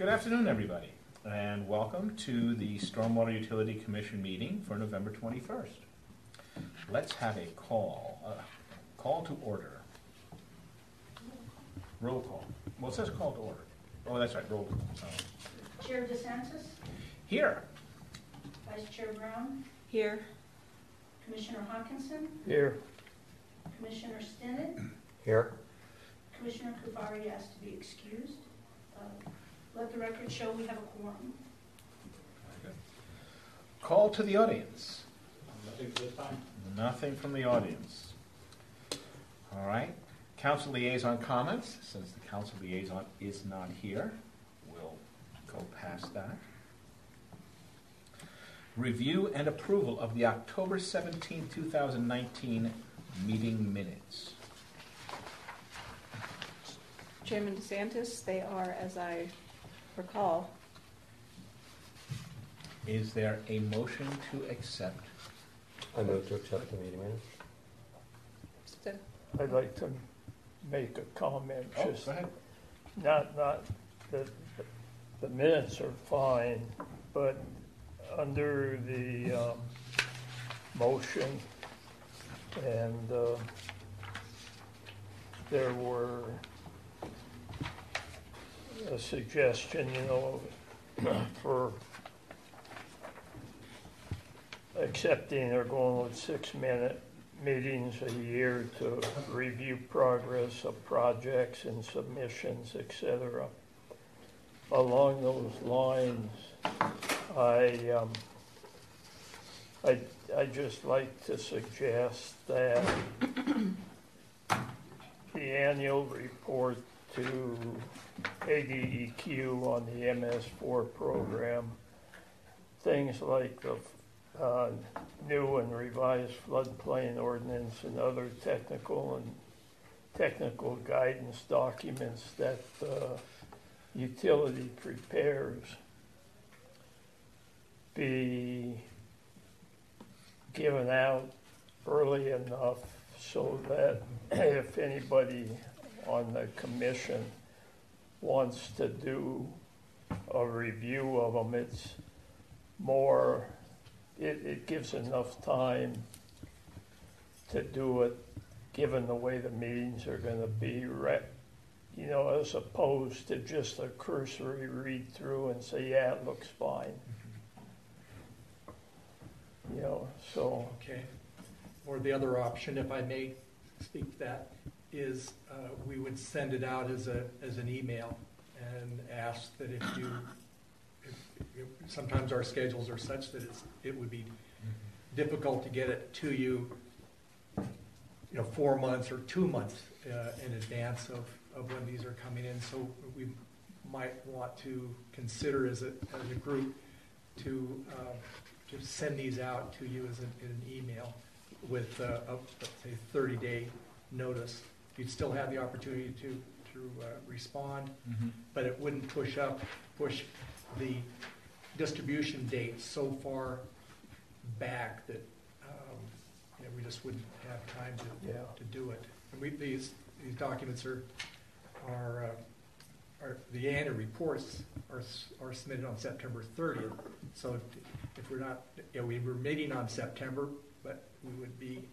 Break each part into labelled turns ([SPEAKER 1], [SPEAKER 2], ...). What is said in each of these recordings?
[SPEAKER 1] Good afternoon, everybody, and welcome to the Stormwater Utility Commission meeting for November 21st. Let's have a call to order. Roll call. Well, it says call to order. Oh, that's right, roll call.
[SPEAKER 2] Chair DeSantis?
[SPEAKER 1] Here.
[SPEAKER 2] Vice Chair Brown?
[SPEAKER 3] Here.
[SPEAKER 2] Commissioner Hawkinson?
[SPEAKER 4] Here.
[SPEAKER 2] Commissioner Stinnett?
[SPEAKER 4] Here.
[SPEAKER 2] Commissioner Kuvari asked to be excused. Let the record show we have a quorum.
[SPEAKER 1] Call to the audience.
[SPEAKER 5] Nothing this time.
[SPEAKER 1] Nothing from the audience. All right. Council liaison comments. Since the council liaison is not here, we'll go past that. Review and approval of the October 17, 2019 meeting minutes.
[SPEAKER 3] Chairman DeSantis, they are, as I recall.
[SPEAKER 1] Is there a motion to accept?
[SPEAKER 4] I move to accept the meeting minutes.
[SPEAKER 6] I'd like to make a comment.
[SPEAKER 1] Go ahead.
[SPEAKER 6] Not that the minutes are fine, but under the motion, and there were a suggestion, for accepting or going with 6-minute meetings a year to review progress of projects and submissions, etc. Along those lines, I'd just like to suggest that the annual report to ADEQ on the MS4 program, things like the new and revised floodplain ordinance and other technical guidance documents that utility prepares, be given out early enough so that if anybody on the commission wants to do a review of them, it's more, it gives enough time to do it, given the way the meetings are going to be, as opposed to just a cursory read through and say, yeah, it looks fine. So.
[SPEAKER 5] Okay. Or the other option, if I may speak to that, is we would send it out as an email and ask that if sometimes our schedules are such that it would be difficult to get it to you, 4 months or 2 months in advance of when these are coming in. So we might want to consider as a group to send these out to you as an email with let's say 30-day notice. You'd still have the opportunity to respond, but it wouldn't push the distribution date so far back that we just wouldn't have time to do it. And these documents are the annual reports are submitted on September 30th. So if we're not, we were meeting on September, but it would be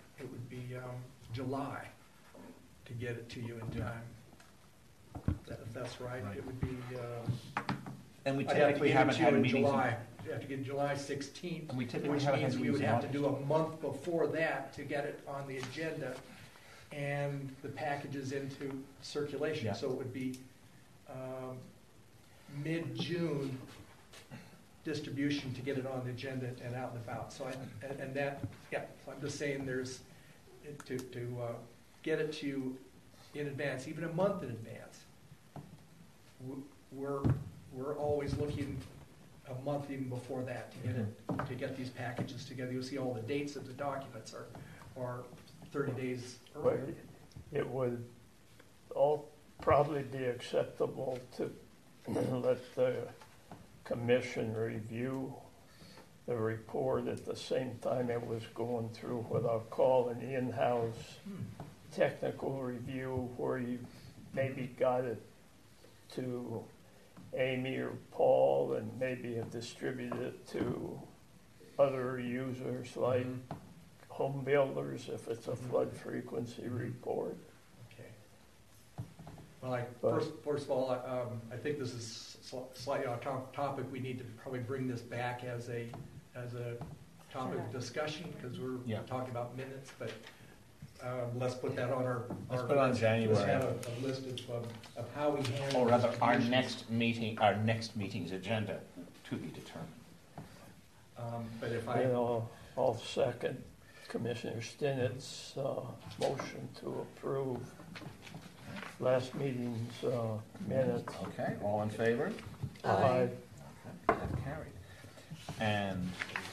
[SPEAKER 5] July to get it to you in time. If that's right, it would be.
[SPEAKER 1] And we typically haven't had meetings.
[SPEAKER 5] July. You have to get July 16th,
[SPEAKER 1] and we typically
[SPEAKER 5] which
[SPEAKER 1] haven't
[SPEAKER 5] means
[SPEAKER 1] had
[SPEAKER 5] we would
[SPEAKER 1] meetings
[SPEAKER 5] have to do a month before that to get it on the agenda and the packages into circulation.
[SPEAKER 1] Yeah.
[SPEAKER 5] So it would be mid-June distribution to get it on the agenda and out and about. So so I'm just saying there's to get it to you in advance, even a month in advance. We're always looking a month even before that to get these packages together. You'll see all the dates of the documents are 30 days earlier.
[SPEAKER 6] It would all probably be acceptable to let the commission review the report at the same time it was going through what I'll call an in-house technical review, where you maybe got it to Amy or Paul and maybe distribute it to other users like home builders if it's a flood frequency report.
[SPEAKER 5] Okay. Well,
[SPEAKER 6] But-
[SPEAKER 5] first of all, I think this is slightly off topic. We need to probably bring this back as a topic of discussion because we're
[SPEAKER 1] Yeah.
[SPEAKER 5] talking about minutes, but let's put that on our.
[SPEAKER 1] Let's put it on January.
[SPEAKER 5] Let's have a list of how we handle.
[SPEAKER 1] Or rather, our
[SPEAKER 5] distributions.
[SPEAKER 1] next meeting's agenda to be determined.
[SPEAKER 5] But if I.
[SPEAKER 6] You know, I'll second Commissioner Stinnett's motion to approve last meeting's minutes.
[SPEAKER 1] Okay, all in favor?
[SPEAKER 6] Aye.
[SPEAKER 1] Okay, that's carried. And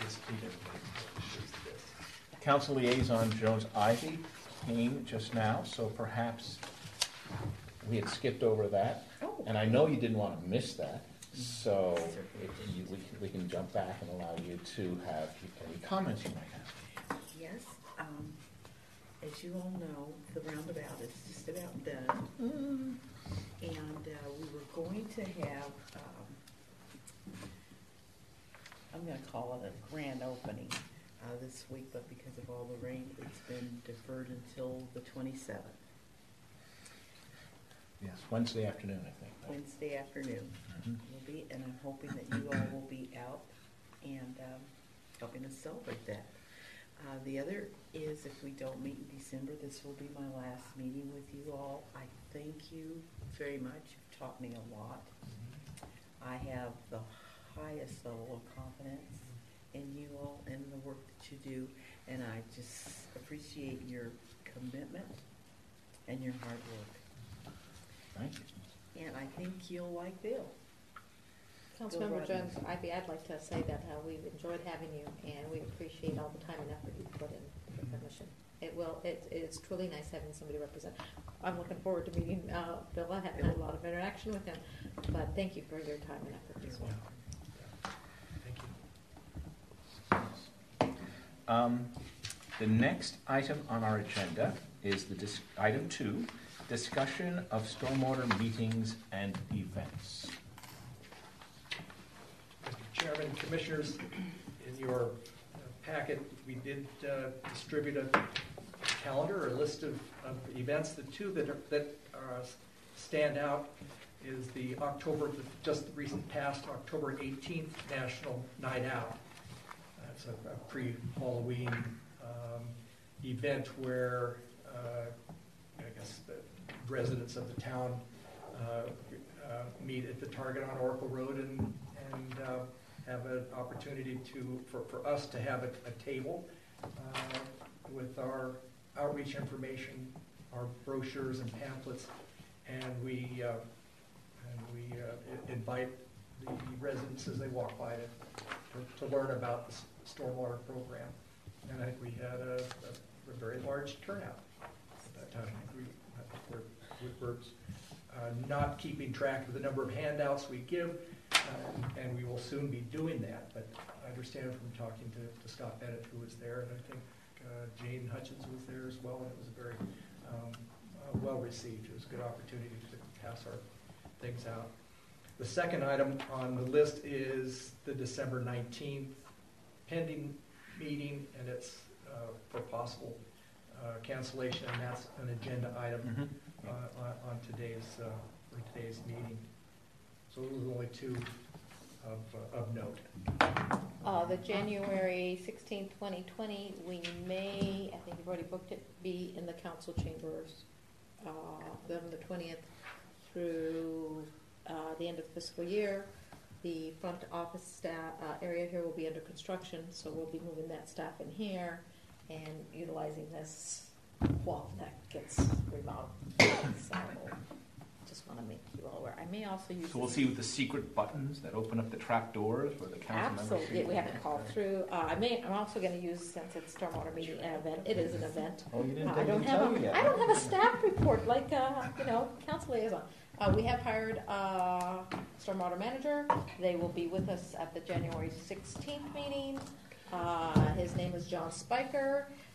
[SPEAKER 1] Council Liaison Jones Ivy came just now, so perhaps we had skipped over that.
[SPEAKER 7] Oh.
[SPEAKER 1] And I know you didn't want to miss that, so we can jump back and allow you to have any comments you might have.
[SPEAKER 7] Yes, as you all know, the roundabout is just about done. And we were going to have, I'm gonna call it a grand opening this week, but because of all the rain, it's been deferred until the 27th,
[SPEAKER 1] Yes, Wednesday afternoon, I think.
[SPEAKER 7] Wednesday afternoon.
[SPEAKER 1] Mhm.
[SPEAKER 7] Will be, and I'm hoping that you all will be out and helping us celebrate that. The other is if we don't meet in December, this will be my last meeting with you all. I thank you very much. You've taught me a lot. I have the highest level of confidence in you all and the work that you do, and I just appreciate your commitment and your hard work.
[SPEAKER 1] Thank you.
[SPEAKER 7] And I think you'll like Bill.
[SPEAKER 3] Councilmember Jones, I'd like to say that we've enjoyed having you, and we appreciate all the time and effort you put in for the mission. It's truly nice having somebody represent. I'm looking forward to meeting Bill. I haven't had a lot of interaction with him, but thank you for your time and effort as well.
[SPEAKER 5] Thank you.
[SPEAKER 1] The next item on our agenda is item 2, discussion of stormwater meetings and events.
[SPEAKER 5] Mr. Chairman, Commissioners, in your packet, we did distribute a calendar, or a list of events. The two that stand out is the just recent past October 18th National Night Out. That's a pre-Halloween event where I guess the residents of the town meet at the Target on Oracle Road and have an opportunity for us to have a table with our outreach information, our brochures and pamphlets, and we invite the residents as they walk by to learn about the stormwater program. And I think we had a very large turnout at that time. We're not keeping track of the number of handouts we give, and we will soon be doing that. But I understand from talking to Scott Bennett, who was there, and I think Jane Hutchins was there as well, and it was very well received. It was a good opportunity to pass our things out. The second item on the list is the December 19th pending meeting, and it's for possible cancellation, and that's an agenda item on today's meeting. So those are only two of note.
[SPEAKER 3] The January 16th, 2020, we may, I think you've already booked it, be in the council chambers from the 20th through the end of the fiscal year. The front office staff area here will be under construction, so we'll be moving that staff in here and utilizing this wall that gets remodeled. So just want to make you all aware. I may also use.
[SPEAKER 1] So we'll see with the secret buttons that open up the trap doors where the council members.
[SPEAKER 3] Absolutely, we haven't called through. I'm also going to use, since it's stormwater meeting event. It is an event.
[SPEAKER 1] Oh, you didn't
[SPEAKER 3] I don't have
[SPEAKER 1] yet.
[SPEAKER 3] I don't have a staff report like council liaison. We have hired a stormwater manager. They will be with us at the January 16th meeting. His name is John Spiker.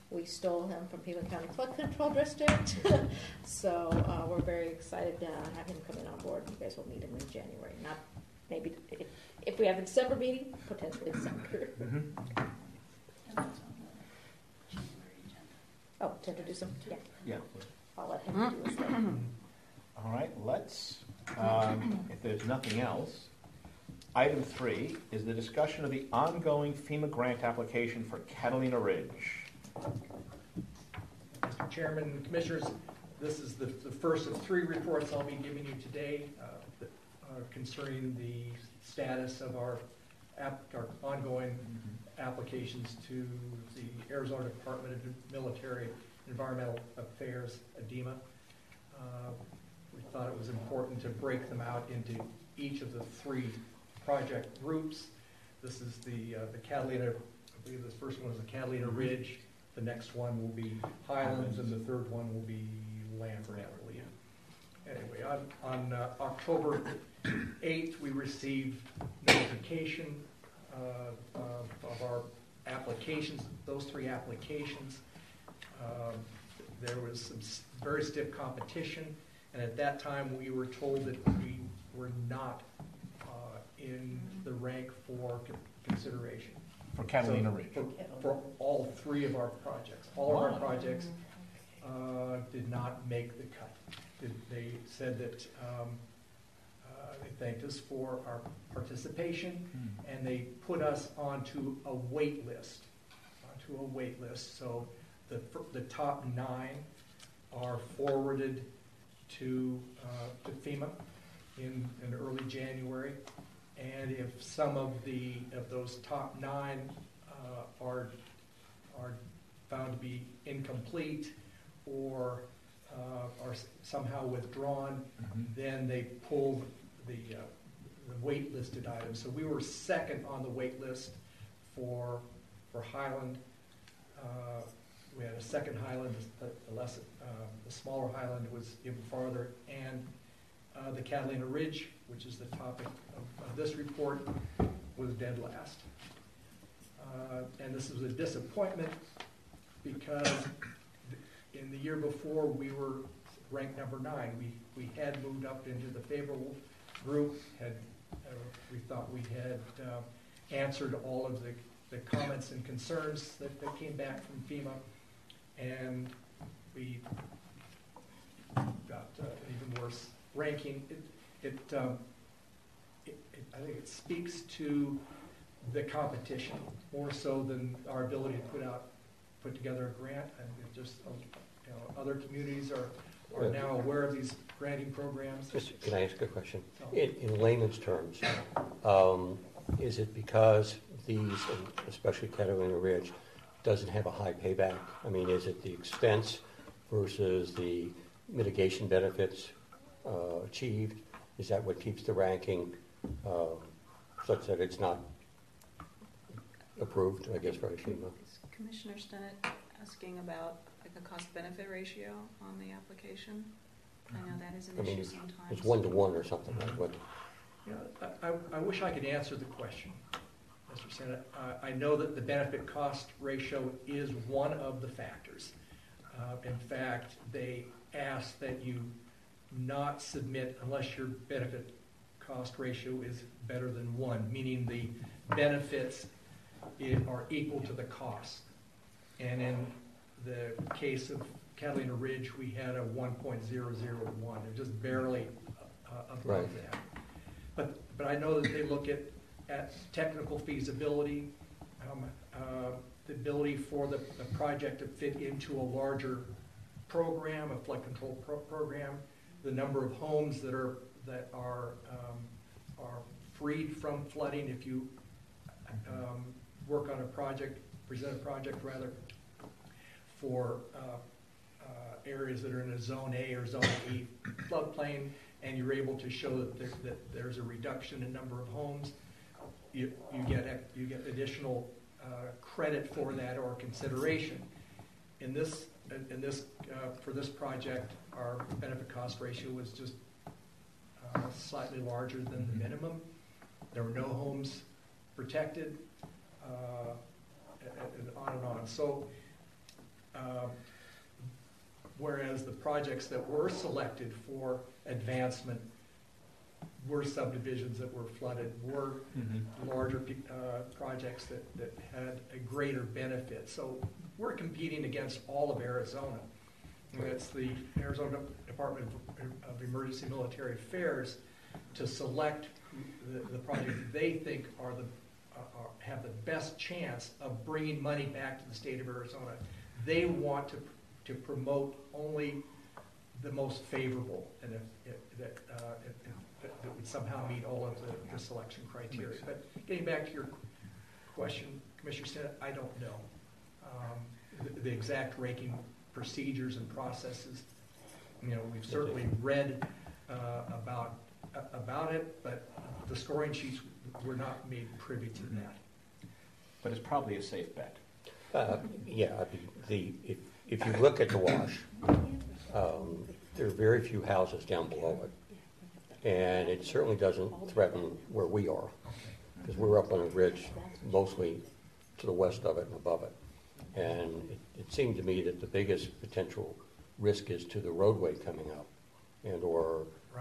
[SPEAKER 3] We stole him from Pima County Flood Control District. So we're very excited to have him come in on board. You guys will meet him in January. Not maybe if we have a December meeting, potentially December.
[SPEAKER 1] Mhm.
[SPEAKER 2] And that's on the January agenda.
[SPEAKER 3] Oh, to introduce him? Yeah.
[SPEAKER 1] Yeah.
[SPEAKER 3] I'll let him do his thing.
[SPEAKER 1] All right, let's, if there's nothing else, item 3 is the discussion of the ongoing FEMA grant application for Catalina Ridge.
[SPEAKER 5] Mr. Chairman and Commissioners, this is the first of 3 reports I'll be giving you today concerning the status of our ongoing applications to the Arizona Department of Military Environmental Affairs, ADEMA. We thought it was important to break them out into each of the 3 project groups. This is the Catalina, I believe this first one is the Catalina Ridge, the next one will be Highlands, and the third one will be Lambert, I believe. Anyway, on October 8th, we received notification of our applications, those 3 applications. There was some very stiff competition, and at that time we were told that we were not in the rank for consideration.
[SPEAKER 1] For Catalina
[SPEAKER 5] So,
[SPEAKER 1] Ridge.
[SPEAKER 5] For all 3 of our projects. All of our
[SPEAKER 1] Wow.
[SPEAKER 5] projects did not make the cut. They said that they thanked us for our participation, and they put us onto a wait list. So the top 9 are forwarded to FEMA in early January, and if some of those top 9 are found to be incomplete or are somehow withdrawn, then they pull the wait-listed items. So we were second on the wait list for Highland. We had a second Highland, the smaller Highland was even farther, and the Catalina Ridge, which is the topic of this report, was dead last. And this was a disappointment because in the year before we were ranked number 9. We had moved up into the favorable group. We thought we had answered all of the comments and concerns that came back from FEMA, and we got an even worse ranking. I think it speaks to the competition more so than our ability to put together a grant, and it just other communities are now aware of these granting programs.
[SPEAKER 4] Can I ask a question?
[SPEAKER 5] So,
[SPEAKER 4] In layman's terms, is it because these, especially Catalina Ridge, doesn't have a high payback? I mean, is it the expense versus the mitigation benefits achieved? Is that what keeps the ranking such that it's not approved, I guess, by FEMA?
[SPEAKER 8] Is Commissioner Stennett asking about like a cost-benefit ratio on the application? I know that is an issue sometimes.
[SPEAKER 4] It's 1-to-1 or something like what?
[SPEAKER 5] I wish I could answer the question, Mr. Stennett. I know that the benefit cost ratio is one of the factors. In fact, they ask that you not submit unless your benefit cost ratio is better than 1, meaning the benefits are equal to the cost. And in the case of Catalina Ridge, we had a 1.001. They're just barely above
[SPEAKER 4] Right.
[SPEAKER 5] that. But I know that they look at technical feasibility, the ability for the project to fit into a larger program, a flood control program, the number of homes that are freed from flooding if you work on a project, present a project rather, for areas that are in a Zone A or Zone E floodplain, and you're able to show that there's a reduction in number of homes, you get additional credit for that or consideration. For this project, our benefit cost ratio was just slightly larger than the minimum. There were no homes protected, and on and on. So whereas the projects that were selected for advancement were subdivisions that were flooded, were larger projects that had a greater benefit. So we're competing against all of Arizona. And it's the Arizona Department of Emergency Military Affairs to select the projects they think have the best chance of bringing money back to the state of Arizona. They want to promote only the most favorable, and that would somehow meet all of the selection criteria. But getting back to your question, Commissioner Stinnett, I don't know the exact ranking procedures and processes. We've certainly read about it, but the scoring sheets were not made privy to that.
[SPEAKER 1] But it's probably a safe bet.
[SPEAKER 4] Yeah, if you look at the wash, there are very few houses down below it, and it certainly doesn't threaten where we are, because we're up on a ridge mostly to the west of it and above it. And it seemed to me that the biggest potential risk is to the roadway coming up, and or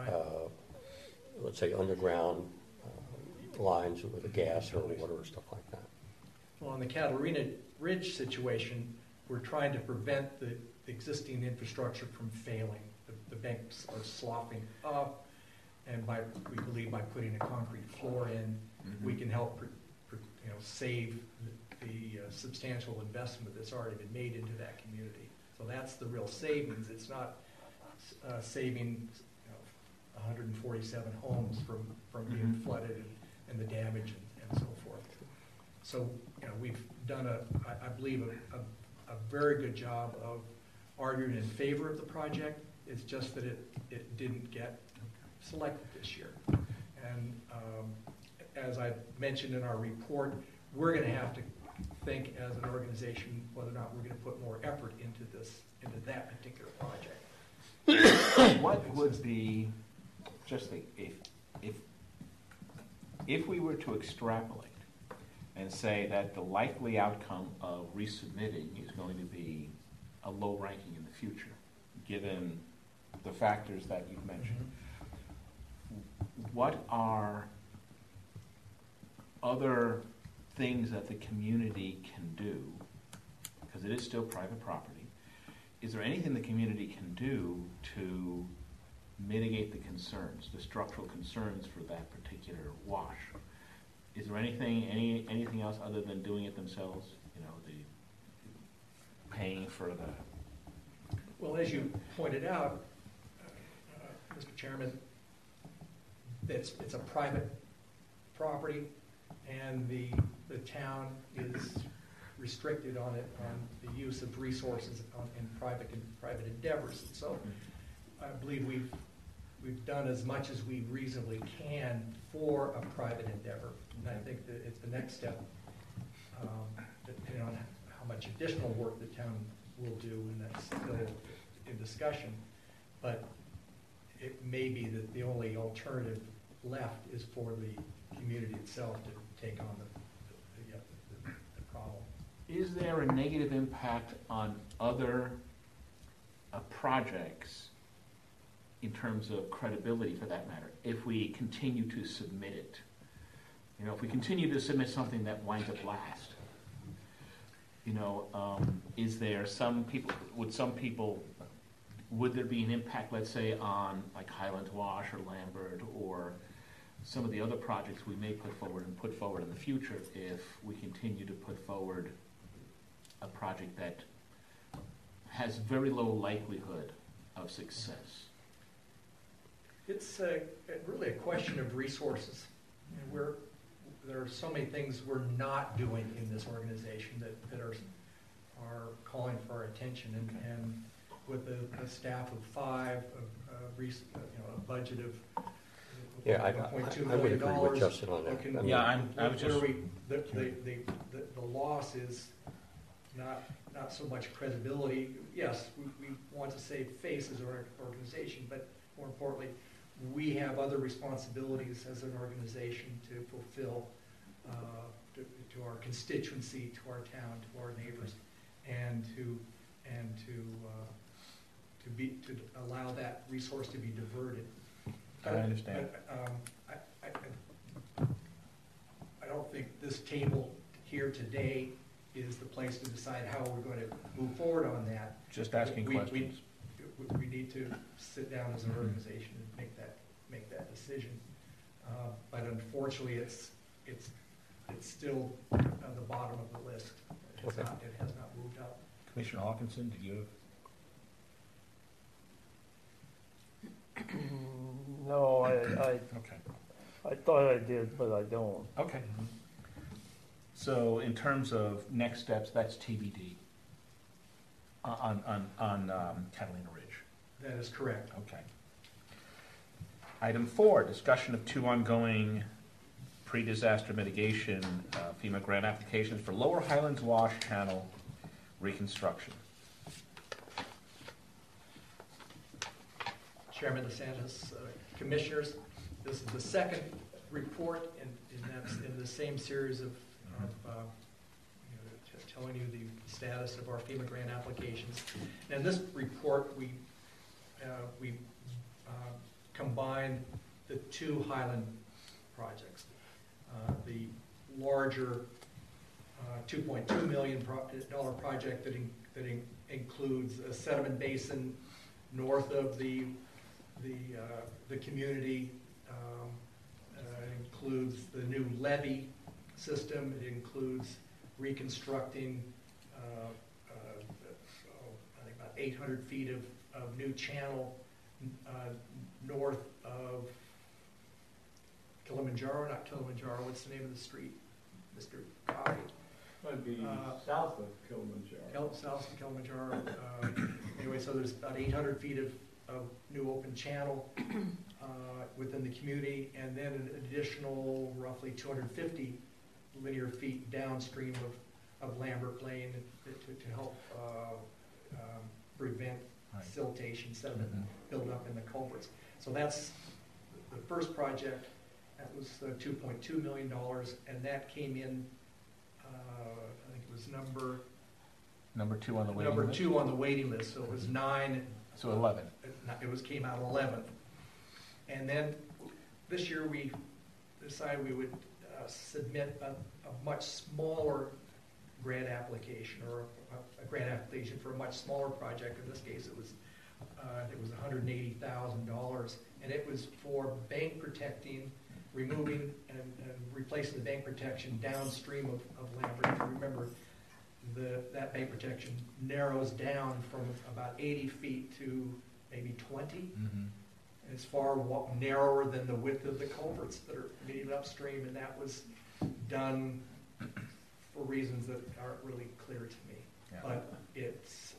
[SPEAKER 4] let's say underground lines with the gas or water or stuff like that.
[SPEAKER 5] Well, on the Catalina Ridge situation, we're trying to prevent the existing infrastructure from failing. The banks are sloughing up, and we believe by putting a concrete floor in, we can help save the substantial investment that's already been made into that community. So that's the real savings. It's not saving 147 homes from being flooded and the damage and so forth. So we've done I believe a very good job of arguing in favor of the project. It's just that it didn't get selected this year. And as I mentioned in our report, we're going to have to think as an organization whether or not we're going to put more effort into that particular project.
[SPEAKER 1] What would be, just think, if we were to extrapolate and say that the likely outcome of resubmitting is going to be a low ranking in the future, given the factors that you've mentioned, what are other things that the community can do, because it is still private property, is there anything the community can do to mitigate the concerns, the structural concerns for that particular wash? Is there anything else other than doing it themselves? The paying for the...
[SPEAKER 5] Well, as you pointed out, Mr. Chairman, it's a private property, and the town is restricted on the use of resources in private endeavors. And so I believe we've done as much as we reasonably can for a private endeavor. And I think that it's the next step, depending on how much additional work the town will do, and that's still in discussion. But it may be that the only alternative left is for the community itself to take on the problem.
[SPEAKER 1] Is there a negative impact on other projects in terms of credibility, for that matter, if we continue to submit it? If we continue to submit something that winds up last, is there would there be an impact, let's say, on like Highlands Wash or Lambert or some of the other projects we may put forward in the future if we continue to put forward a project that has very low likelihood of success?
[SPEAKER 5] It's really a question of resources. There are so many things we're not doing in this organization that are calling for our attention, and with a staff of 5, a budget of $1.2
[SPEAKER 4] I would
[SPEAKER 5] million.
[SPEAKER 4] agree with Justin on that.
[SPEAKER 1] I was just...
[SPEAKER 5] The loss is not so much credibility. Yes, we want to save face as an organization, but more importantly, we have other responsibilities as an organization to fulfill to our constituency, to our town, to our neighbors, and to and to allow that resource to be diverted.
[SPEAKER 1] I understand.
[SPEAKER 5] But, I don't think this table here today is the place to decide how we're going to move forward on that.
[SPEAKER 1] Just asking questions.
[SPEAKER 5] We need to sit down as an organization and make that decision. But unfortunately, it's still on the bottom of the list. It has not moved up.
[SPEAKER 1] Commissioner Hawkinson, did you have?
[SPEAKER 6] No,
[SPEAKER 1] Okay.
[SPEAKER 6] I thought I did, but I don't.
[SPEAKER 1] Okay. So in terms of next steps, that's TBD on Catalina Ridge.
[SPEAKER 5] That is correct.
[SPEAKER 1] Okay. Item 4, discussion of 2 ongoing pre-disaster mitigation FEMA grant applications for Lower Highlands Wash Channel reconstruction.
[SPEAKER 5] Chairman DeSantis, Commissioners, this is the second report in the same series of telling you the status of our FEMA grant applications. And this report, we combined the 2 Highland projects. The larger $2.2 million project that includes a sediment basin north of the community. It includes the new levee system. It includes reconstructing I think about 800 feet of new channel north of Kilimanjaro, not Kilimanjaro. What's the name of the street, Mr. Coffey?
[SPEAKER 9] That'd be south of Kilimanjaro.
[SPEAKER 5] South of Kilimanjaro. Anyway, so there's about 800 feet of new open channel within the community, and then an additional roughly 250 linear feet downstream of Lambert Lane to help prevent siltation, sediment building up in the culverts. So that's the first project. That was $2.2 million, and that came in, I think it was
[SPEAKER 1] Number 2 on the waiting
[SPEAKER 5] number
[SPEAKER 1] list?
[SPEAKER 5] 2 on the waiting list. So it was 9.
[SPEAKER 1] So 11.
[SPEAKER 5] Came out 11th. And then this year we decided we would submit a much smaller grant application, or a grant application for a much smaller project. In this case, it was $180,000, and it was for bank protecting, removing and replacing the bank protection downstream of Lambert. If you remember, that bank protection narrows down from about 80 feet to maybe 20.
[SPEAKER 1] Mm-hmm.
[SPEAKER 5] It's far narrower than the width of the culverts that are leading upstream, and that was done for reasons that aren't really clear to me.
[SPEAKER 1] Yeah.
[SPEAKER 5] But it's,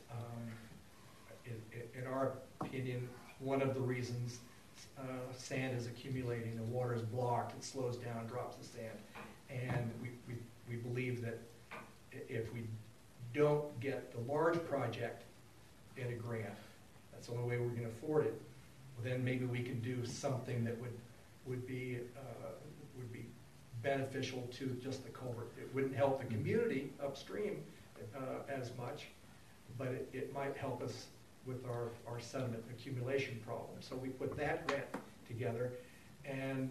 [SPEAKER 5] in our opinion, one of the reasons sand is accumulating, the water is blocked, it slows down, drops the sand. And we believe that if we don't get the large project in a grant, that's the only way we're going to afford it, then maybe we can do something that would be beneficial to just the culvert. It wouldn't help the community upstream as much, but it might help us with our sediment accumulation problem. So we put that grant together, and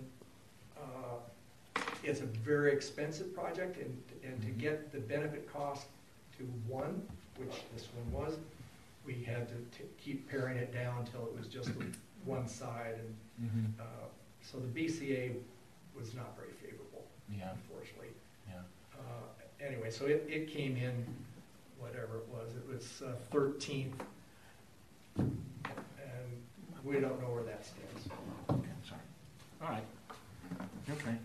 [SPEAKER 5] it's a very expensive project, and to get the benefit cost to 1, which this one was, we had to keep paring it down until it was just one side, and so the BCA was not very favorable, unfortunately. Yeah. Anyway, so it came in, whatever it was 13th, and we don't know where that stands.
[SPEAKER 1] Okay, sorry. All right. Okay.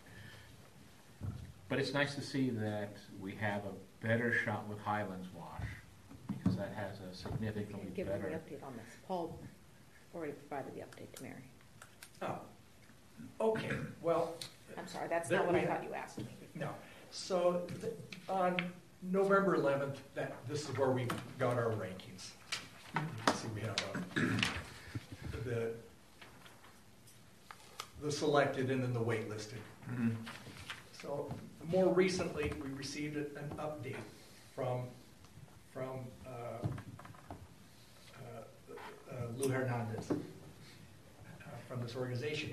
[SPEAKER 1] But it's nice to see that we have a better shot with Highlands Wash, because that has a significantly
[SPEAKER 3] Give them
[SPEAKER 1] better.
[SPEAKER 3] an update on this. Paul already provided the update to Mary.
[SPEAKER 5] Oh, okay. Well,
[SPEAKER 3] I'm sorry, that's not what I thought you asked me.
[SPEAKER 5] no. So on November 11th, this is where we got our rankings. You can see we have the selected and then the waitlisted.
[SPEAKER 1] Mm-hmm.
[SPEAKER 5] So more recently, we received an update from from Lou Hernandez from this organization,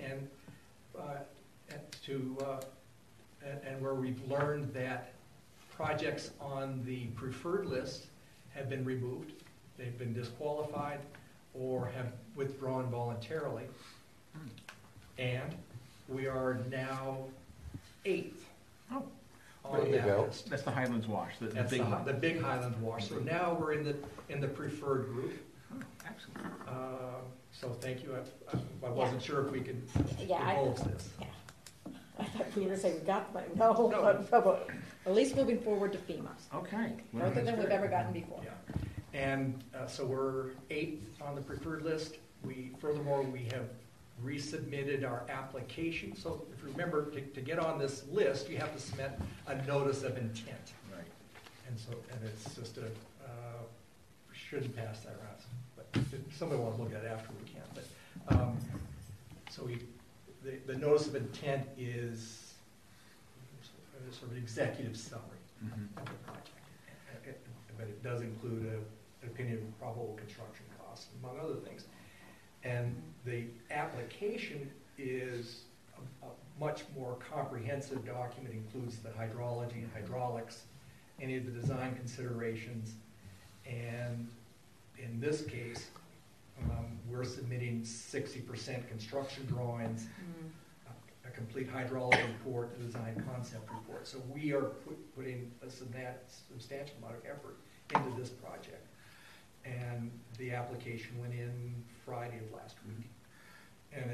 [SPEAKER 5] and where we've learned that projects on the preferred list have been removed, they've been disqualified, or have withdrawn voluntarily. And we are now 8th
[SPEAKER 1] Oh,
[SPEAKER 5] on
[SPEAKER 4] there you
[SPEAKER 5] that
[SPEAKER 4] go.
[SPEAKER 5] list.
[SPEAKER 1] that's the Highlands Wash, the
[SPEAKER 5] That's
[SPEAKER 1] big one.
[SPEAKER 5] the big Highland Wash. So now we're in the preferred group.
[SPEAKER 1] Oh, excellent.
[SPEAKER 5] So thank you. I wasn't sure if we could
[SPEAKER 3] Yeah,
[SPEAKER 5] divulge this.
[SPEAKER 3] I thought we were going to say we got the money. No,
[SPEAKER 5] No.
[SPEAKER 3] but at least moving forward to FEMA.
[SPEAKER 1] Okay. Well,
[SPEAKER 3] Further than
[SPEAKER 1] that's
[SPEAKER 3] we've
[SPEAKER 1] great.
[SPEAKER 3] ever gotten before.
[SPEAKER 5] Yeah. And so we're 8th on the preferred list. Furthermore, we have resubmitted our application. So if you remember, to get on this list, you have to submit a notice of intent.
[SPEAKER 1] Right.
[SPEAKER 5] And it's just we shouldn't pass that around. But if somebody wants to look at it after, we can. But so the notice of intent is sort of an executive summary of the project. But it does include an opinion of probable construction costs, among other things. And the application is a much more comprehensive document, includes the hydrology and hydraulics, any of the design considerations, and in this case, we're submitting 60% construction drawings, a complete hydraulic report, a design concept report. So we are putting a substantial amount of effort into this project. And the application went in Friday of last week. And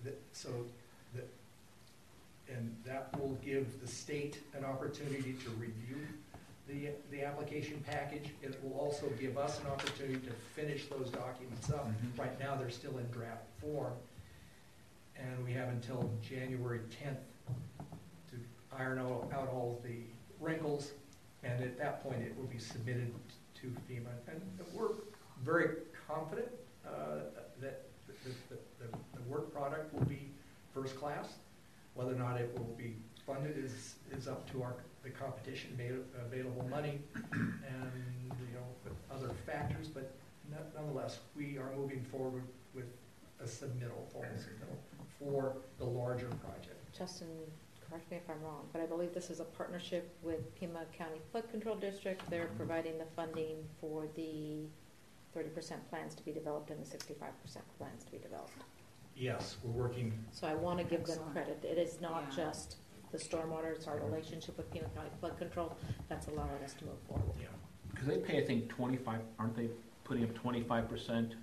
[SPEAKER 5] and that will give the state an opportunity to review the application package. It will also give us an opportunity to finish those documents up. Right now, they're still in draft form. And we have until January 10th to iron out all the wrinkles. And at that point, it will be submitted to FEMA. And we're very confident that the work product will be first class. Whether or not it will be funded is up to the competition, available money, and other factors. But nonetheless, we are moving forward with a formal submittal for the larger project.
[SPEAKER 3] Justin, correct me if I'm wrong, but I believe this is a partnership with Pima County Flood Control District. They're providing the funding for the 30% plans to be developed and the 65% plans to be developed.
[SPEAKER 5] Yes, we're working.
[SPEAKER 3] So I want to give them
[SPEAKER 8] Excellent.
[SPEAKER 3] credit. It is not
[SPEAKER 8] Yeah.
[SPEAKER 3] just the stormwater, it's our relationship with Pima County Flood Control that's allowing us to move forward.
[SPEAKER 5] Yeah.
[SPEAKER 1] Because they pay, I think, 25, aren't they putting up 25%?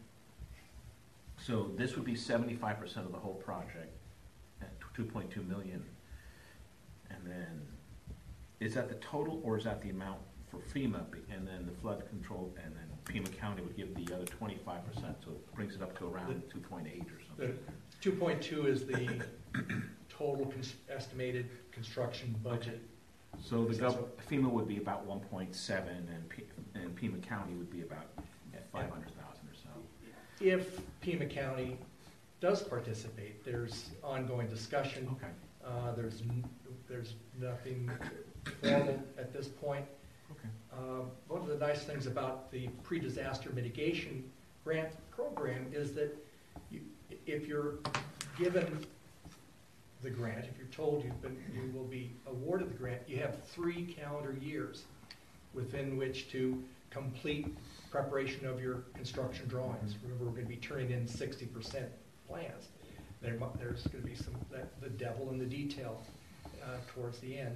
[SPEAKER 1] So this would be 75% of the whole project at 2.2 million. And then, is that the total, or is that the amount for FEMA? And then the flood control, and then Pima County would give the other 25%, so it brings it up to around 2.8 or something.
[SPEAKER 5] The 2.2 is the total estimated construction budget.
[SPEAKER 1] So FEMA would be about 1.7, and Pima County would be about 500,000 or so.
[SPEAKER 5] If Pima County does participate, there's ongoing discussion.
[SPEAKER 1] Okay.
[SPEAKER 5] There's nothing formal at this point.
[SPEAKER 1] Okay.
[SPEAKER 5] One of the nice things about the pre-disaster mitigation grant program is that if you're given the grant, if you're told you will be awarded the grant, you have 3 calendar years within which to complete preparation of your construction drawings. Remember, we're going to be turning in 60% plans. There's going to be the devil in the detail towards the end.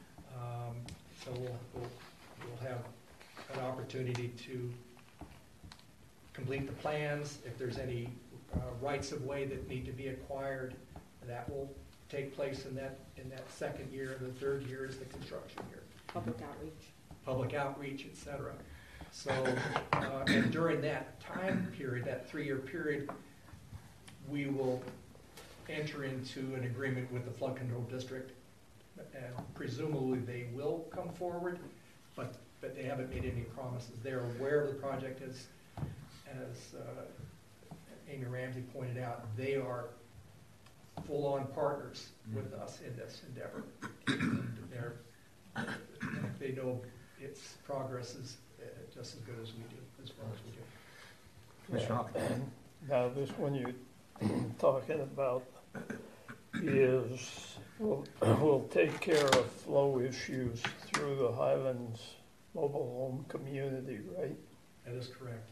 [SPEAKER 5] So we'll have an opportunity to complete the plans. If there's any rights of way that need to be acquired, that will take place in that second year. The third year is the construction year. Public outreach, et cetera. So, and during that time period, that 3-year period, we will enter into an agreement with the flood control district, and presumably they will come forward, but they haven't made any promises. They're aware of the project, as Amy Ramsey pointed out. They are full-on partners with us in this endeavor. They know its progress is just as good as we do, as well as we do.
[SPEAKER 1] Commissioner Hawkins.
[SPEAKER 6] Now, this one you're talking about is, will take care of flow issues through the Highlands mobile home community, right?
[SPEAKER 5] That is correct.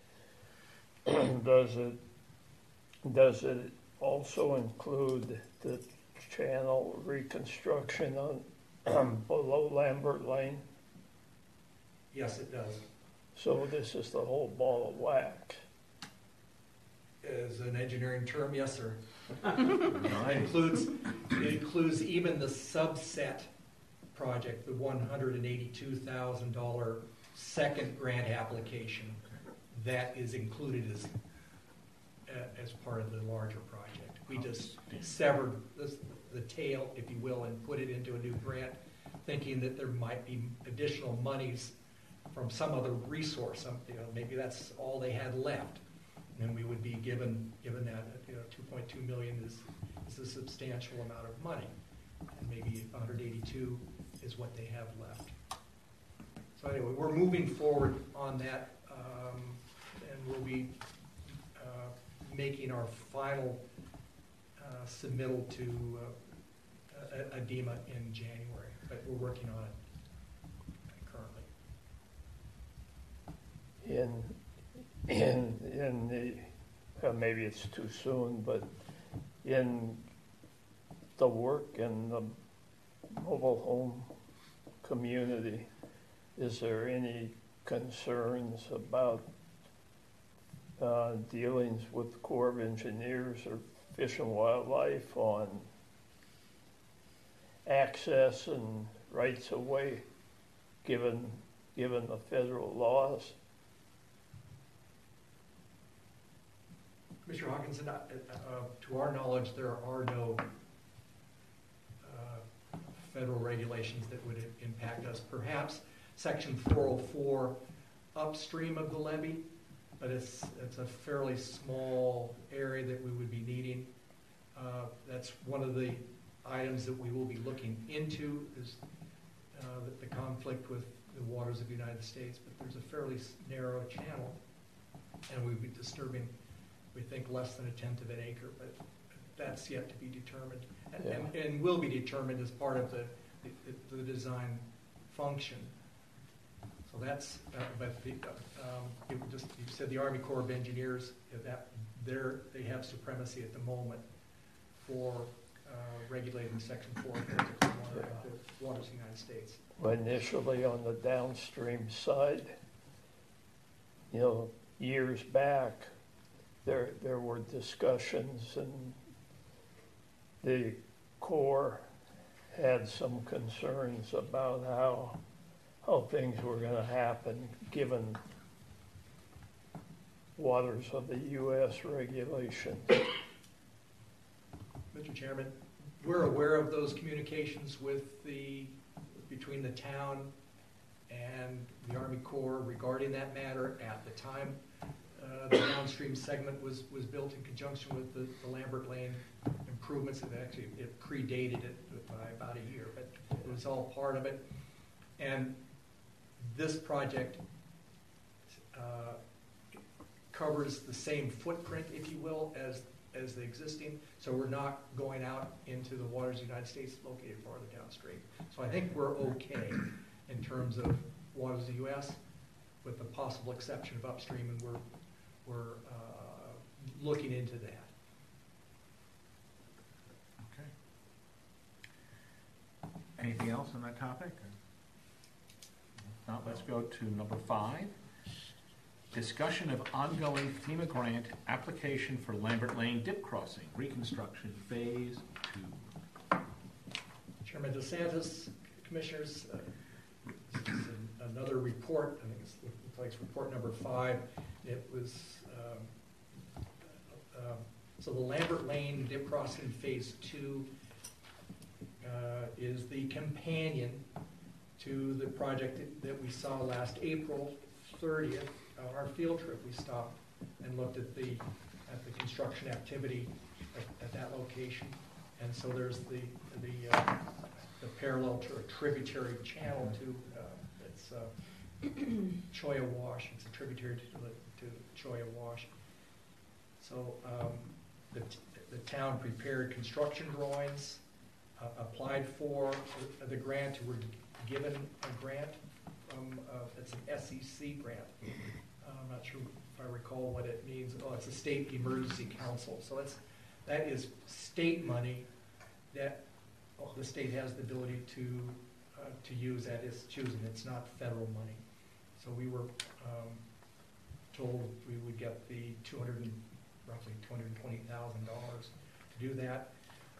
[SPEAKER 6] Does it also include the channel reconstruction on below Lambert Lane?
[SPEAKER 5] Yes, it does.
[SPEAKER 6] So this is the whole ball of wax.
[SPEAKER 5] As an engineering term, yes, sir.
[SPEAKER 1] Nice.
[SPEAKER 5] It includes even the subset project, the $182,000 second grant application that is included as part of the larger project. We just severed the tail, if you will, and put it into a new grant, thinking that there might be additional monies from some other resource. Maybe that's all they had left. And we would be given that, $2.2 million is a substantial amount of money. And maybe 182 is what they have left. So anyway, we're moving forward on that, and we'll be making our final submittal to ADEMA in January, but we're working on it currently.
[SPEAKER 6] In the, maybe it's too soon, but in the work in the mobile home community, is there any concerns about dealings with Corps of Engineers or Fish and Wildlife on access and rights of way given the federal laws?
[SPEAKER 5] Mr. Hawkinson, to our knowledge, there are no federal regulations that would impact us. Perhaps Section 404 upstream of the levee, but it's a fairly small area that we would be needing. That's one of the items that we will be looking into is the conflict with the waters of the United States, but there's a fairly narrow channel, and we'd be disturbing, we think, less than 1/10 of an acre, but that's yet to be determined, and will be determined as part of the design function. So that's, you said the Army Corps of Engineers, they have supremacy at the moment for regulating Section 4 of the waters of the United States.
[SPEAKER 6] Initially on the downstream side, years back, there were discussions, and the Corps had some concerns about how things were going to happen given waters of the U.S. regulations.
[SPEAKER 5] Mr. Chairman, we're aware of those communications between the town and the Army Corps regarding that matter. At the time, the downstream segment was built in conjunction with the Lambert Lane improvements. It predated it by about a year, but it was all part of it. And this project covers the same footprint, if you will, as the existing. So we're not going out into the waters of the United States located farther downstream. So I think we're okay in terms of waters of the U.S. with the possible exception of upstream, and we're looking into that.
[SPEAKER 1] Okay. Anything else on that topic? If not, let's go to number 5. Discussion of ongoing FEMA grant application for Lambert Lane Dip Crossing, reconstruction phase 2.
[SPEAKER 5] Chairman DeSantis, Commissioners, this is another report. I think it looks like it's report number 5. It was so the Lambert Lane Dip Crossing phase 2 is the companion to the project that we saw last April 30th. Our field trip, we stopped and looked at the construction activity at that location, and so there's the parallel to a tributary channel to Choya Wash. It's a tributary to Choya Wash. So the town prepared construction drawings, applied for the grant, were given a grant from, it's an SEC grant. I'm not sure if I recall what it means. Oh, it's a State Emergency Council. So that is state money that the state has the ability to use at its choosing. It's not federal money. So we were told we would get the roughly $220,000 to do that.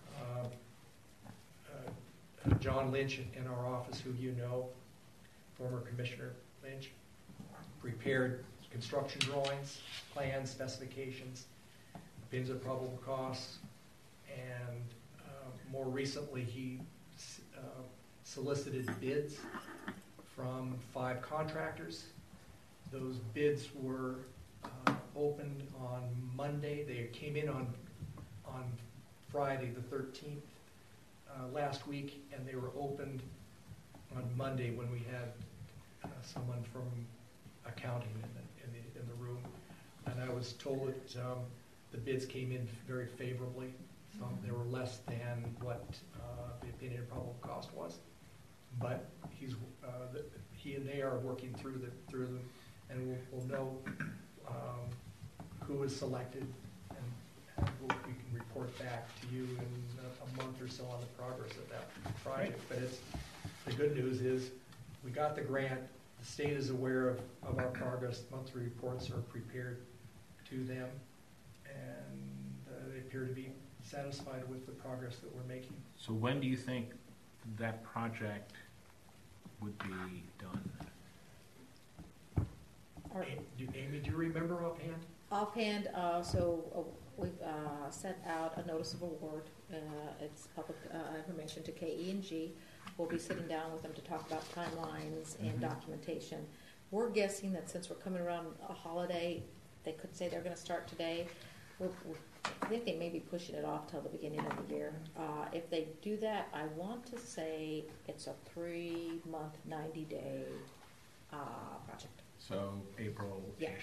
[SPEAKER 5] John Lynch in our office, who you know, former Commissioner Lynch, prepared construction drawings, plans, specifications, opinions of probable costs, and more recently he solicited bids from 5 contractors. Those bids were opened on Monday. They came in on Friday the 13th last week, and they were opened on Monday when we had someone from accounting in the room. And I was told that the bids came in very favorably. They were less than what the opinion of probable cost was, but he and they are working through them, and we'll know who was selected, and we can report back to you in a month or so on the progress of that project. But the good news is we got the grant. The state is aware of our progress. Monthly reports are prepared to them, and they appear to be satisfied with the progress that we're making.
[SPEAKER 1] So when do you think that project would be done?
[SPEAKER 5] Amy, do you remember offhand?
[SPEAKER 3] Offhand, we've sent out a notice of award. It's public information to KE&G. We'll be sitting down with them to talk about timelines and documentation. We're guessing that since we're coming around a holiday, they could say they're going to start today. I think they may be pushing it off till the beginning of the year. If they do that, I want to say it's a 3-month, 90-day project.
[SPEAKER 1] So April-ish.
[SPEAKER 3] Yeah.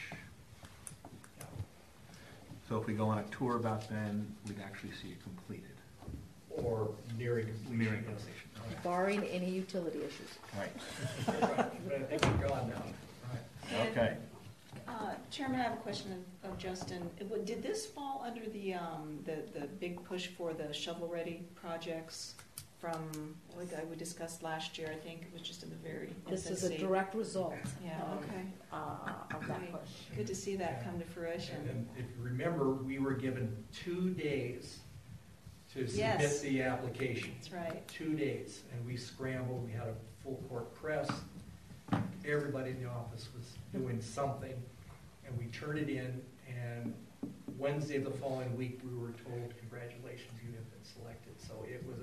[SPEAKER 1] So if we go on a tour about then, we'd actually see it completed.
[SPEAKER 5] Or nearing completion.
[SPEAKER 1] Nearing completion. Okay.
[SPEAKER 3] Barring any utility issues.
[SPEAKER 1] Right.
[SPEAKER 5] But I think we're gone now. Right.
[SPEAKER 1] Okay.
[SPEAKER 8] Chairman, I have a question of Justin. Did this fall under the big push for the shovel-ready projects from what we discussed last year? I think it was just in the very
[SPEAKER 3] This
[SPEAKER 8] infancy.
[SPEAKER 3] is a direct result
[SPEAKER 8] of
[SPEAKER 3] of that push.
[SPEAKER 8] Good to see that come to fruition.
[SPEAKER 5] And if you remember, we were given 2 days to submit the application.
[SPEAKER 8] That's right.
[SPEAKER 5] 2 days, and we scrambled. We had a full court press. Everybody in the office was doing something, and we turned it in, and Wednesday of the following week we were told, congratulations, you have been selected. So it was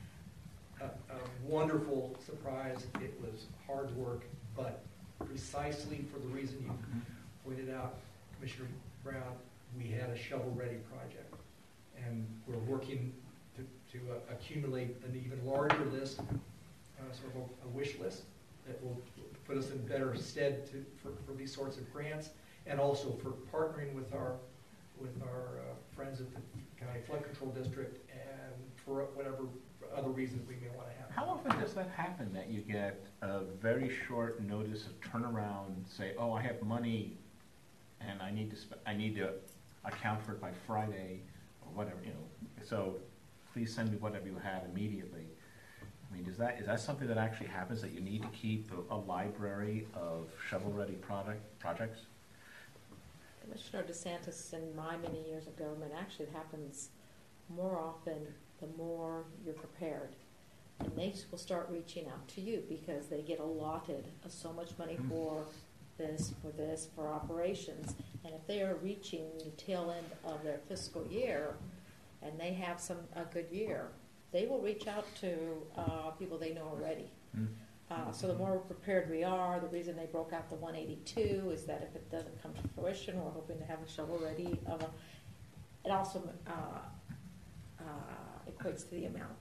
[SPEAKER 5] a wonderful surprise. It was hard work, but precisely for the reason you pointed out, Commissioner Brown, we had a shovel-ready project, and we're working to accumulate an even larger list, sort of a wish list that will put us in better stead for these sorts of grants, and also for partnering with our friends at the County Flood Control District, and for whatever other reasons we may want to have.
[SPEAKER 1] How often does that happen, that you get a very short notice of turnaround, say, oh, I have money and I need to account for it by Friday or whatever, so please send me whatever you have immediately. I mean, is that something that actually happens, that you need to keep a library of shovel-ready projects?
[SPEAKER 3] Commissioner DeSantis, in my many years of government, actually happens more often the more you're prepared. And they will start reaching out to you because they get allotted so much money for operations. And if they are reaching the tail end of their fiscal year and they have a good year, they will reach out to people they know already. So the more prepared we are, the reason they broke out the 182 is that if it doesn't come to fruition, we're hoping to have a shovel-ready. It also equates to the amount.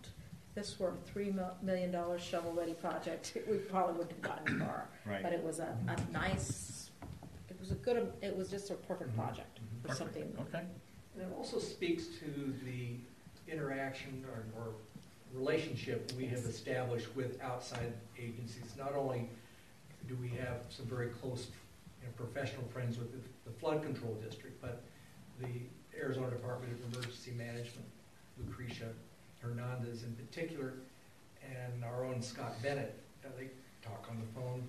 [SPEAKER 3] this were a $3 million shovel-ready project, we probably wouldn't have gotten far.
[SPEAKER 1] Right.
[SPEAKER 3] But it was a nice, it was just a perfect project for
[SPEAKER 1] Perfect.
[SPEAKER 3] something.
[SPEAKER 1] Okay.
[SPEAKER 5] And it also speaks to the interaction or relationship we have established with outside agencies. Not only do we have some very close, professional friends with the flood control district, but the Arizona Department of Emergency Management, Lucretia Hernandez in particular, and our own Scott Bennett. They talk on the phone,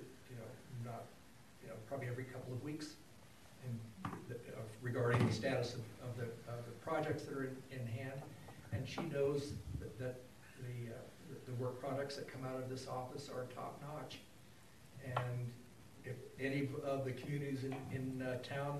[SPEAKER 5] probably every couple of weeks, regarding the status of the projects that are in hand. And she knows that the work products that come out of this office are top notch. And if any of the communities in town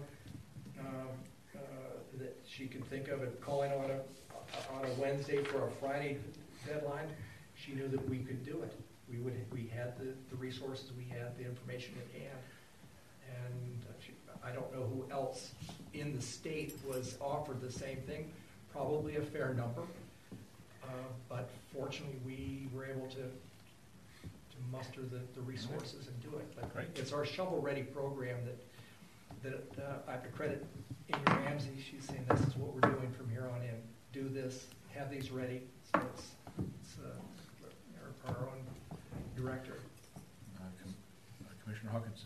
[SPEAKER 5] that she can think of it calling on a Wednesday for a Friday deadline, she knew that we could do it. We had the resources, we had the information at hand. And I don't know who else in the state was offered the same thing, probably a fair number. But fortunately, we were able to muster the resources and do it. But
[SPEAKER 1] Great.
[SPEAKER 5] it's our shovel-ready program that I have to credit Amy Ramsey. She's saying this is what we're doing from here on in. Do this, have these ready. So it's our own director.
[SPEAKER 1] Commissioner Hawkins.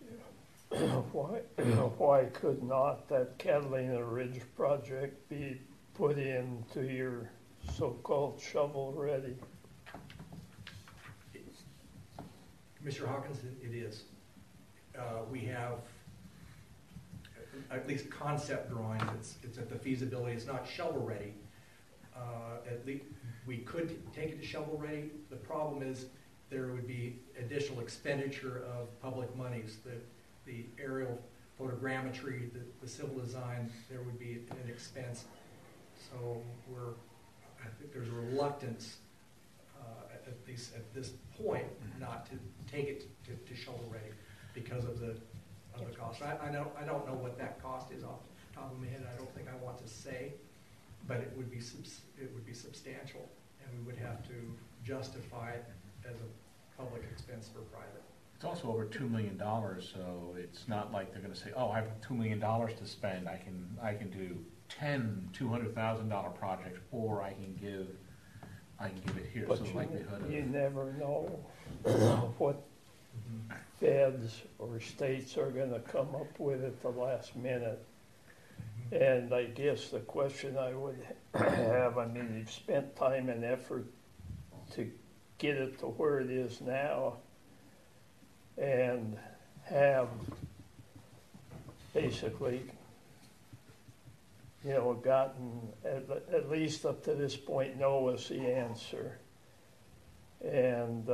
[SPEAKER 6] Why could not that Catalina Ridge project be put into your so-called shovel-ready?
[SPEAKER 5] Mr. Hawkins, it is. We have at least concept drawings. It's at the feasibility. It's not shovel-ready. At least we could take it to shovel-ready. The problem is there would be additional expenditure of public monies. The aerial photogrammetry, the civil design, there would be an expense. So I think there's a reluctance, at least at this point, not to take it to shovel-ready because of the cost. I don't know what that cost is off the top of my head. I don't think I want to say, but it would be substantial, and we would have to justify it as a public expense for private.
[SPEAKER 1] It's also over $2 million, so it's not like they're going to say, "Oh, I have $2 million to spend. I can do 10 $200,000 projects, or I can give it here."
[SPEAKER 6] But
[SPEAKER 1] so the likelihood
[SPEAKER 6] you
[SPEAKER 1] of
[SPEAKER 6] never know what feds or states are going to come up with at the last minute. And I guess the question I would have, you've spent time and effort to get it to where it is now, and have basically, gotten at least up to this point, no is the answer. And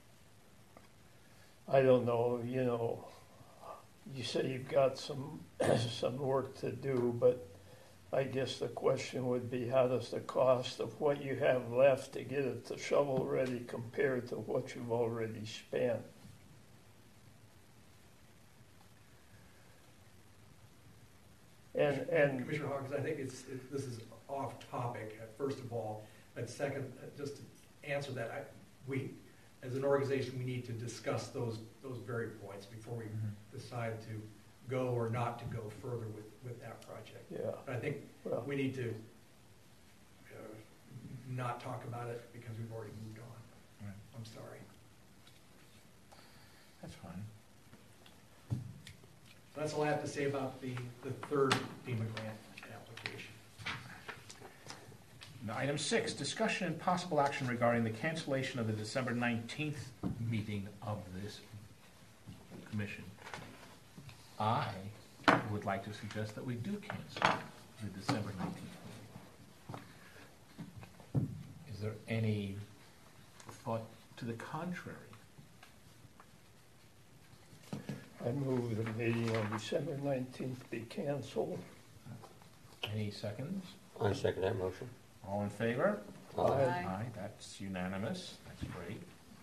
[SPEAKER 6] I don't know, you say you've got some work to do, but I guess the question would be, how does the cost of what you have left to get it to shovel-ready compare to what you've already spent? And
[SPEAKER 5] Commissioner Hawkins, I think this is off topic, first of all, but second, just to answer that, we, as an organization, we need to discuss those very points before we decide to go or not to go further with that project.
[SPEAKER 6] yeah,
[SPEAKER 5] But I think we need to not talk about it because we've already moved on.
[SPEAKER 1] Right.
[SPEAKER 5] I'm sorry.
[SPEAKER 1] that's fine.
[SPEAKER 5] That's all I have to say about the third FEMA grant application.
[SPEAKER 1] Now, item 6, discussion and possible action regarding the cancellation of the December 19th meeting of this commission. I would like to suggest that we do cancel the December 19th meeting. Is there any thought to the contrary?
[SPEAKER 6] I move the meeting on December 19th be canceled.
[SPEAKER 1] Any seconds?
[SPEAKER 4] I second that motion.
[SPEAKER 1] All in favor?
[SPEAKER 6] Aye.
[SPEAKER 1] Aye, that's unanimous. That's great.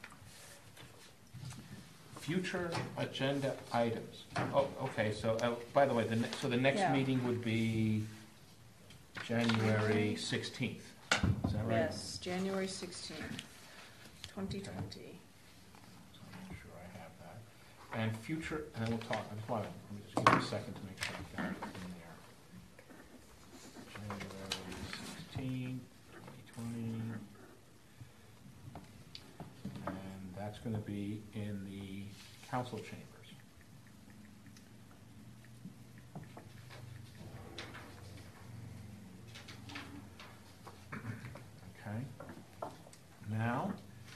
[SPEAKER 1] Future agenda items. Oh, okay, so, by the way, the next
[SPEAKER 3] Yeah.
[SPEAKER 1] meeting would be January 16th. Is that right.
[SPEAKER 8] Yes, January 16th, 2020.
[SPEAKER 1] So I'll make sure I have that. And future, and then we'll talk, I just want to, let me just give you a second to make sure I've got it in there. January 16, 2020. And that's going to be in the council chambers. Okay. Now,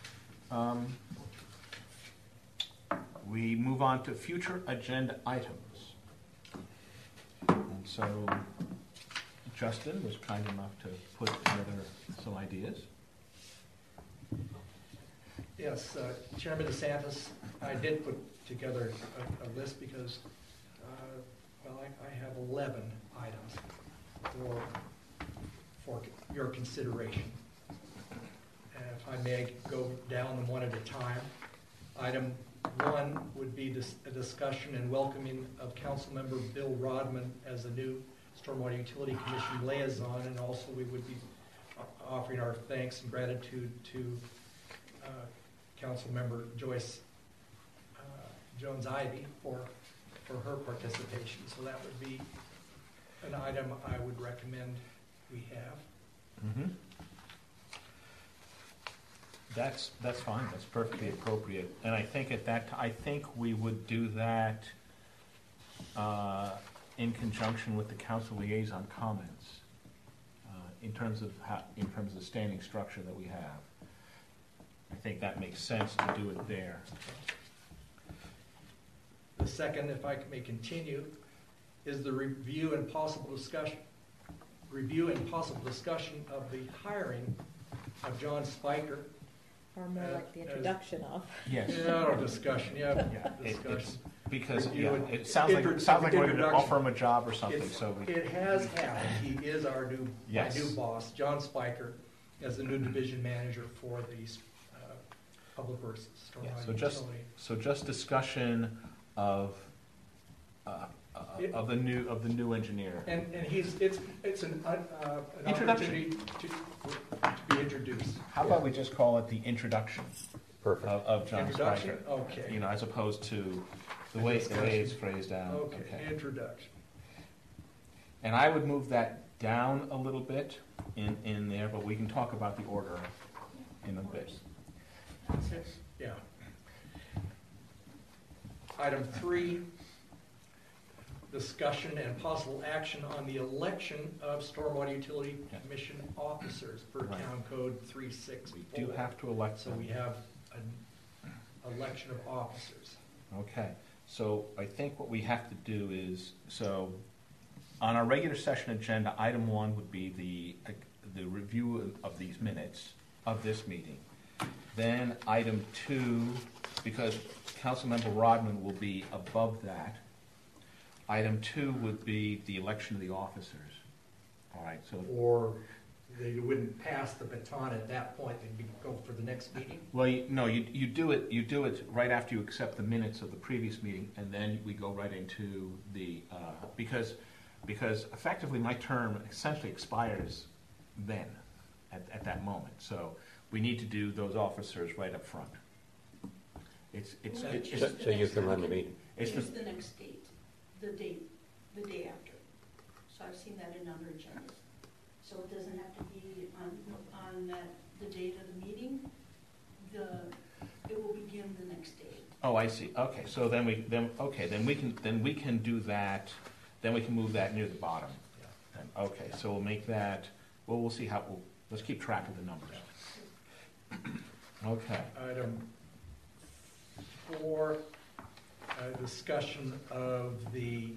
[SPEAKER 1] we move on to future agenda items. And so Justin was kind enough to put together some ideas.
[SPEAKER 5] Yes, Chairman DeSantis, I did put together a list because, well, I have 11 items for your consideration. And if I may go down them one at a time. Item 1 would be a discussion and welcoming of Councilmember Bill Rodman as the new Stormwater Utility Commission liaison, and also we would be offering our thanks and gratitude to Councilmember Joyce Jones-Ivy for her participation. So that would be an item I would recommend we have.
[SPEAKER 1] Mm-hmm. That's fine. That's perfectly appropriate. And I think I think we would do that in conjunction with the council liaison comments in terms of the standing structure that we have. I think that makes sense to do it there.
[SPEAKER 5] The second, if I may continue, is the review and possible discussion of the hiring of John Spiker.
[SPEAKER 3] Or more like the introduction of.
[SPEAKER 1] Yes.
[SPEAKER 5] No, discussion, yeah.
[SPEAKER 1] It's because
[SPEAKER 5] Review and
[SPEAKER 1] it sounds like we're going to offer him a job or something.
[SPEAKER 5] It has happened. He is our my new boss, John Spiker, as the new division manager for the Public Works Stormwater Utility.
[SPEAKER 1] Just discussion of the new engineer.
[SPEAKER 5] And it's an opportunity to be introduced.
[SPEAKER 1] How about we just call it the introduction?
[SPEAKER 4] Perfect.
[SPEAKER 1] Of John
[SPEAKER 5] Introduction?
[SPEAKER 1] Spiker.
[SPEAKER 5] Okay.
[SPEAKER 1] As opposed to the way it's phrased out.
[SPEAKER 5] Okay, introduction.
[SPEAKER 1] And I would move that down a little bit in there, but we can talk about the order in a bit.
[SPEAKER 5] Yeah. Item 3, discussion and possible action on the election of Stormwater Utility Commission officers per Town Code 364.
[SPEAKER 1] We do have to elect
[SPEAKER 5] So
[SPEAKER 1] them.
[SPEAKER 5] we have an election of officers.
[SPEAKER 1] Okay, so I think what we have to do is, on our regular session agenda, item 1 would be the review of these minutes of this meeting. Then item 2, because Councilmember Rodman will be above that, item 2 would be the election of the officers. All right, so.
[SPEAKER 5] Or they wouldn't pass the baton at that point, they'd go for the next meeting?
[SPEAKER 1] Well, you do it right after you accept the minutes of the previous meeting, and then we go right into the, because effectively my term essentially expires then, at that moment. So we need to do those officers right up front.
[SPEAKER 4] So you can run the meeting.
[SPEAKER 2] Choose the next date, the day after. So I've seen that in other agendas. So it doesn't have to be on the date of the meeting. It will begin the next day.
[SPEAKER 1] Oh, I see. Okay, so then we can do that. Then we can move that near the bottom. Yeah. Okay, so we'll make that. Well, we'll see how. Let's keep track of the numbers. Okay.
[SPEAKER 5] Item 4, discussion of the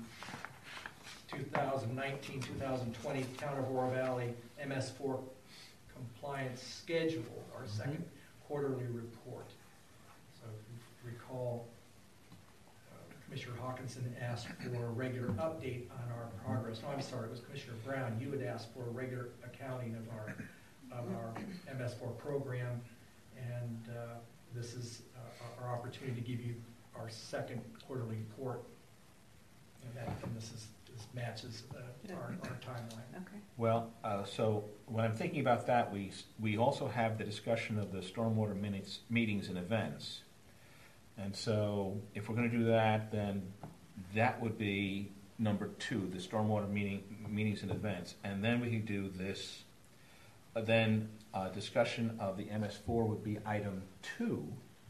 [SPEAKER 5] 2019-2020 Town of Oro Valley MS4 compliance schedule, our second quarterly report. So if you recall, Commissioner Hawkinson asked for a regular update on our progress. No, I'm sorry, it was Commissioner Brown. You had asked for a regular accounting of our MS4 program, and this is our opportunity to give you our second quarterly report, and this is this matches our timeline.
[SPEAKER 8] Okay.
[SPEAKER 1] Well, so when I'm thinking about that, we also have the discussion of the stormwater meetings and events. And so if we're gonna do that, then that would be number 2, the stormwater meetings and events. And then we can do this, then discussion of the MS4 would be item 2.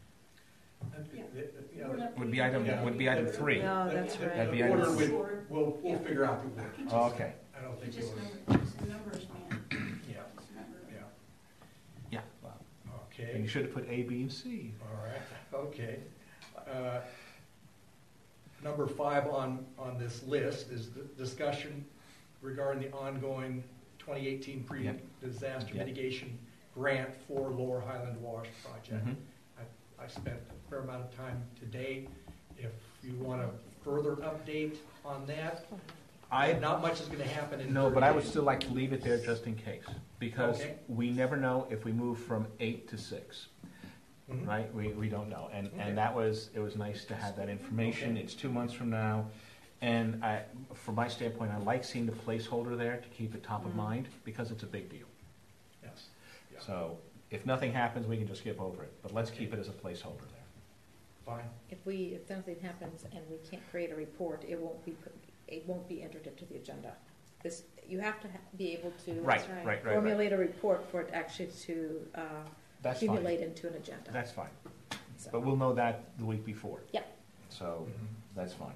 [SPEAKER 1] Would be item 3.
[SPEAKER 8] No, that's
[SPEAKER 5] The-
[SPEAKER 8] right.
[SPEAKER 1] That'd be
[SPEAKER 5] the
[SPEAKER 1] item
[SPEAKER 5] order
[SPEAKER 1] four.
[SPEAKER 5] we'll figure out the order.
[SPEAKER 1] Oh, okay,
[SPEAKER 5] I don't think it
[SPEAKER 2] Just
[SPEAKER 5] was,
[SPEAKER 2] numbers, man.
[SPEAKER 5] yeah,
[SPEAKER 2] Just numbers.
[SPEAKER 5] yeah,
[SPEAKER 1] yeah, well, and
[SPEAKER 5] okay,
[SPEAKER 1] you should have put A, B, and C.
[SPEAKER 5] all right, okay. Number 5 on this list is the discussion regarding the ongoing 2018 pre-disaster
[SPEAKER 1] Yep.
[SPEAKER 5] mitigation grant for Lower Highland Wash Project.
[SPEAKER 1] Mhm.
[SPEAKER 5] I spent a fair amount of time today. If you want a further update on that, not much is gonna happen in 30
[SPEAKER 1] No, but I would
[SPEAKER 5] days.
[SPEAKER 1] still like to leave it there just in case, because
[SPEAKER 5] Okay.
[SPEAKER 1] we never know if we move from 8 to 6,
[SPEAKER 5] Mhm.
[SPEAKER 1] right? We don't know,
[SPEAKER 5] Okay.
[SPEAKER 1] and it was nice to have that information.
[SPEAKER 5] Okay.
[SPEAKER 1] It's 2 months from now, and from my standpoint, I like seeing the placeholder there to keep it top of
[SPEAKER 8] Mhm.
[SPEAKER 1] mind, because it's a big deal.
[SPEAKER 5] Yes. Yeah.
[SPEAKER 1] So if nothing happens, we can just skip over it, but let's keep it as a placeholder there.
[SPEAKER 5] Fine.
[SPEAKER 3] If something happens and we can't create a report, it won't be entered into the agenda. You have to be able to
[SPEAKER 1] Right.
[SPEAKER 3] formulate a report for it actually to
[SPEAKER 1] That's fine,
[SPEAKER 3] accumulate into an agenda.
[SPEAKER 1] that's fine,
[SPEAKER 3] So-
[SPEAKER 1] but we'll know that the week before.
[SPEAKER 3] Yep.
[SPEAKER 1] So, that's fine.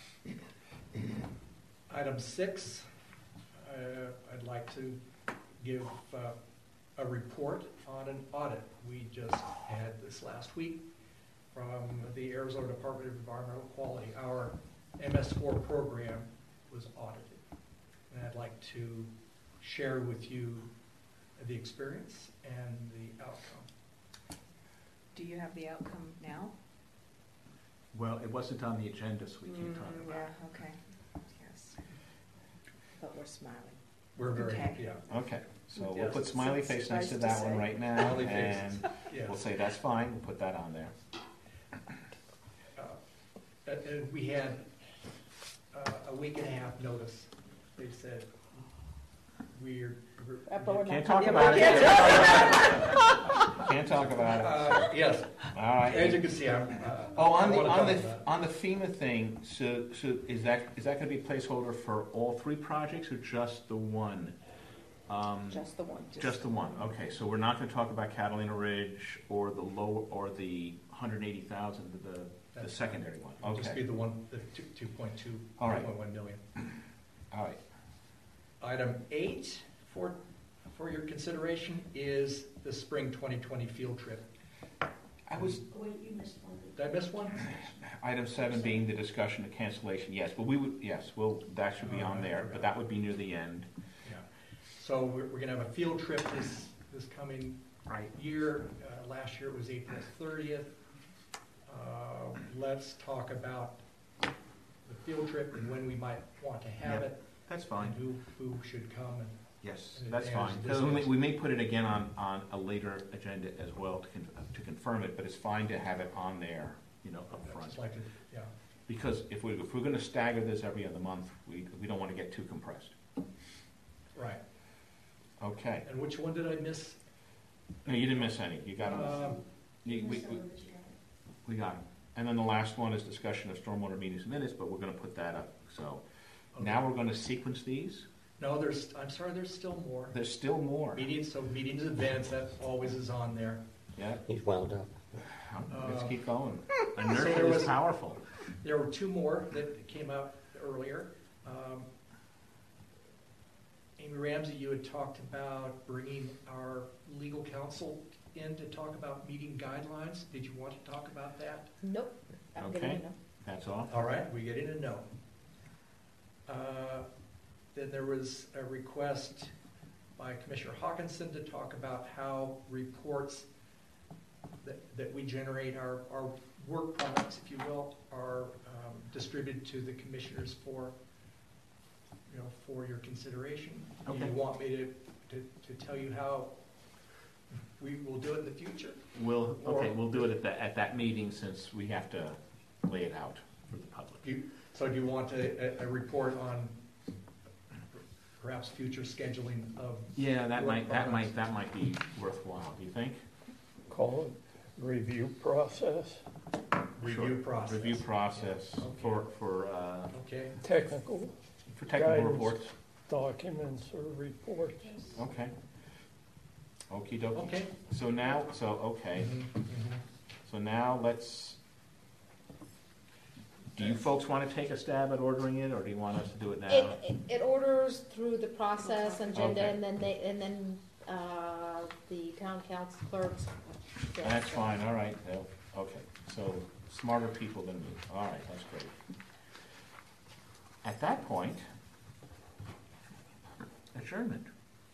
[SPEAKER 5] Item 6, I'd like to give a report on an audit we just had this last week from the Arizona Department of Environmental Quality. Our MS4 program was audited, and I'd like to share with you the experience and the outcome.
[SPEAKER 8] Do you have the outcome now?
[SPEAKER 1] Well, it wasn't on the agenda, so we can't talk about it.
[SPEAKER 8] Yeah, okay. Yes.
[SPEAKER 3] But we're smiling.
[SPEAKER 5] We're very,
[SPEAKER 8] Okay.
[SPEAKER 5] yeah,
[SPEAKER 1] Okay, so we'll
[SPEAKER 5] Yes.
[SPEAKER 1] put smiley face next to
[SPEAKER 8] Nice to
[SPEAKER 1] that one
[SPEAKER 8] say.
[SPEAKER 1] right now,
[SPEAKER 5] Smiley faces.
[SPEAKER 1] and
[SPEAKER 5] yes.
[SPEAKER 1] we'll say that's fine, we'll put that on there.
[SPEAKER 5] And we had a week and a half notice. They said, we're.
[SPEAKER 3] But we're not
[SPEAKER 1] Can't talk
[SPEAKER 3] talking
[SPEAKER 1] about it.
[SPEAKER 3] about
[SPEAKER 1] Can't talk about it.
[SPEAKER 5] Yes,
[SPEAKER 1] All right.
[SPEAKER 5] as you can see, I'm.
[SPEAKER 1] Oh,
[SPEAKER 5] I wanna talk about it.
[SPEAKER 1] on the FEMA thing, so is that gonna be a placeholder for all 3 projects or just the one?
[SPEAKER 3] just the one.
[SPEAKER 1] Just the one, okay, so we're not gonna talk about Catalina Ridge or the 180,000, the
[SPEAKER 5] That's
[SPEAKER 1] secondary one,
[SPEAKER 5] It'll just be
[SPEAKER 1] okay,
[SPEAKER 5] the one, the 2.2,
[SPEAKER 1] All right.
[SPEAKER 5] 2.1 million.
[SPEAKER 1] all right.
[SPEAKER 5] Item 8 for your consideration is the spring 2020 field trip.
[SPEAKER 1] I was,
[SPEAKER 2] Oh, wait, you missed one.
[SPEAKER 5] Did I miss one?
[SPEAKER 1] item 7 being the discussion of cancellation, yes, but that should be on there, but that would be near the end.
[SPEAKER 5] Yeah. So we're gonna have a field trip this coming
[SPEAKER 1] Right.
[SPEAKER 5] year. Last year it was April 30th. Let's talk about the field trip and when we might want to have
[SPEAKER 1] Yeah.
[SPEAKER 5] it,
[SPEAKER 1] That's
[SPEAKER 5] and
[SPEAKER 1] fine,
[SPEAKER 5] who should come. And
[SPEAKER 1] yes,
[SPEAKER 5] And
[SPEAKER 1] that's
[SPEAKER 5] advantage
[SPEAKER 1] fine,
[SPEAKER 5] of
[SPEAKER 1] because
[SPEAKER 5] this
[SPEAKER 1] we may put it again on a later agenda as well to confirm it, but it's fine to have it on there, up front.
[SPEAKER 5] just like to, yeah.
[SPEAKER 1] Because if we're gonna stagger this every other month, we don't wanna get too compressed.
[SPEAKER 5] Right.
[SPEAKER 1] Okay,
[SPEAKER 5] And which one did I miss?
[SPEAKER 1] no, you didn't miss any, you got them,
[SPEAKER 2] You
[SPEAKER 1] we
[SPEAKER 2] missed some of it, you got it.
[SPEAKER 1] we got them. And then the last one is discussion of stormwater meetings and minutes, but we're gonna put that up, so. Now we're gonna sequence these,
[SPEAKER 5] No, I'm sorry, there's still more.
[SPEAKER 1] there's still more.
[SPEAKER 5] Meetings, events, that always is on there.
[SPEAKER 1] Yeah,
[SPEAKER 4] He's wound up.
[SPEAKER 1] let's keep going.
[SPEAKER 5] So
[SPEAKER 1] Inertia
[SPEAKER 5] there
[SPEAKER 1] is
[SPEAKER 5] was-
[SPEAKER 1] powerful.
[SPEAKER 5] There were 2 more that came out earlier. Amy Ramsey, you had talked about bringing our legal counsel in to talk about meeting guidelines. Did you want to talk about that?
[SPEAKER 3] Nope. I'm getting
[SPEAKER 1] Okay.
[SPEAKER 3] a no.
[SPEAKER 1] That's all?
[SPEAKER 5] All right, we get in a no. Then there was a request by Commissioner Hawkinson to talk about how reports that we generate, our work products, if you will, are distributed to the commissioners for your consideration. Do
[SPEAKER 1] Okay.
[SPEAKER 5] you want me to tell you how we will do it in the future?
[SPEAKER 1] We'll do it at that meeting since we have to lay it out for the public.
[SPEAKER 5] So So do you want a report on perhaps future scheduling of?
[SPEAKER 1] Yeah, that might be worthwhile, do you think?
[SPEAKER 6] Call it review process,
[SPEAKER 5] Review
[SPEAKER 1] Sure.
[SPEAKER 5] process.
[SPEAKER 1] Review process
[SPEAKER 5] Okay.
[SPEAKER 1] for
[SPEAKER 6] technical
[SPEAKER 1] technical
[SPEAKER 6] Guidance.
[SPEAKER 1] reports.
[SPEAKER 6] documents or reports.
[SPEAKER 1] Okay. Okie dokie.
[SPEAKER 5] Okay.
[SPEAKER 1] So okay.
[SPEAKER 5] Mhm,
[SPEAKER 1] So now let's, do you folks want to take a stab at ordering it, or do you want us to do it now?
[SPEAKER 3] It orders through the process agenda,
[SPEAKER 1] Okay.
[SPEAKER 3] and then the town council clerks.
[SPEAKER 1] That's fine, all right, okay, so smarter people than me, all right, that's great. At that point, adjournment.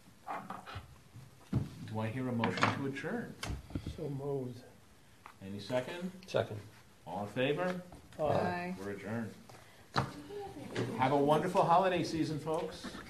[SPEAKER 1] Do I hear a motion to adjourn?
[SPEAKER 6] So moved.
[SPEAKER 1] Any second?
[SPEAKER 4] Second.
[SPEAKER 1] All in favor?
[SPEAKER 6] Aye.
[SPEAKER 1] We're adjourned. Have a wonderful holiday season, folks.